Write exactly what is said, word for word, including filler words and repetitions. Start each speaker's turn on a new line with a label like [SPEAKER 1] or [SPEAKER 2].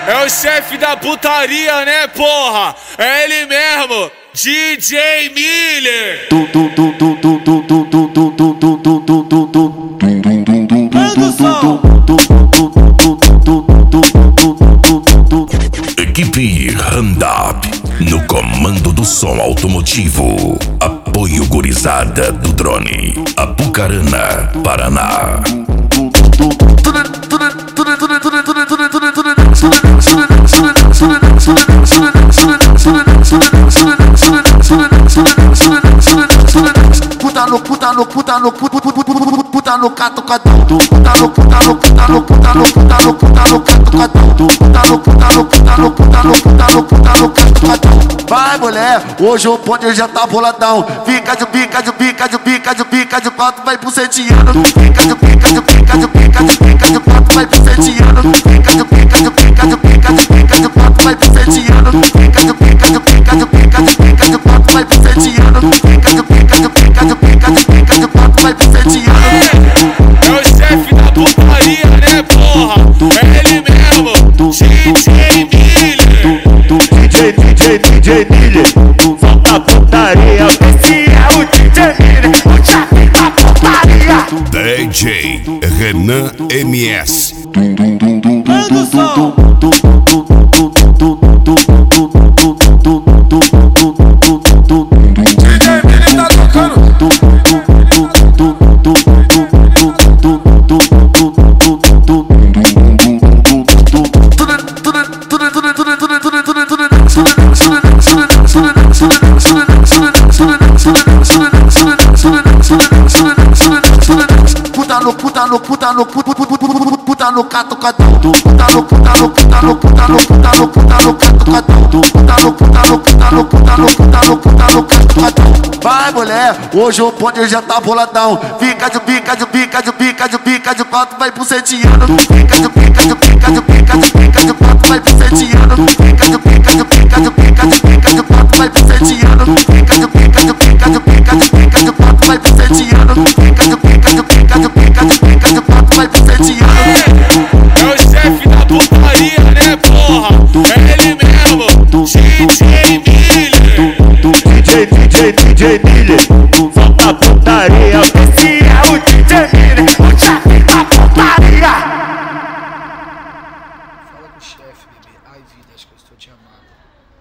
[SPEAKER 1] É o chefe da putaria, né, porra? É ele mesmo, D J Miller.
[SPEAKER 2] Equipe Randap no comando do som automotivo. Apoio Gurizada do Drone, Apucarana, Paraná.
[SPEAKER 3] Puta no puta no puta no puta puta no catucadão. Puta no puta no puta no puta no puta no puta no catucadão. Puta no puta no puta no puta no puta no puta no catucadão. Vai mulher, hoje o bonde já tá boladão. Fica de bica de bica de bica de bica de quatro vai buceteando. Fica de bica de bica de bica de bica de quatro vai buceteando. Fica de bica de bica de bica de bica de quatro vai buceteando. Fica de bica de bica de bica de bica de quatro vai buceteando. Fica de bica de bica de bica de bica de quatro vai buceteando.
[SPEAKER 1] É o chefe da putaria, né, porra? É ele mesmo, D J Miller.
[SPEAKER 4] D J, D J, D J Miller, solta a putaria. Esse é o D J Miller, o chefe da putaria.
[SPEAKER 2] D J Renan M S.
[SPEAKER 4] Manda o som.
[SPEAKER 3] D J Miller tá tocando. Puta no puta no puta no puta no catucadão. Puta no puta no puta no puta no puta no puta no catucadão. Puta no puta no puta no puta no puta no puta no catucadão. Vai mulher, hoje o bonde já tá boladão. Fica de bica de bica de bica de bica de quatro vai buceteando. Fica de bica de bica de bica de bica de quatro vai buceteando. Fica de bica de bica de bica de bica de quatro vai buceteando. Fica de bica de bica de bica de bica de quatro vai buceteando. Fica de bica de bica de bica de bica de quatro vai buceteando.
[SPEAKER 1] É o chefe da putaria, né, porra? É ele mesmo, D J Miller.
[SPEAKER 4] D J, D J, D J Miller, solta a putaria. Esse é o D J Miller.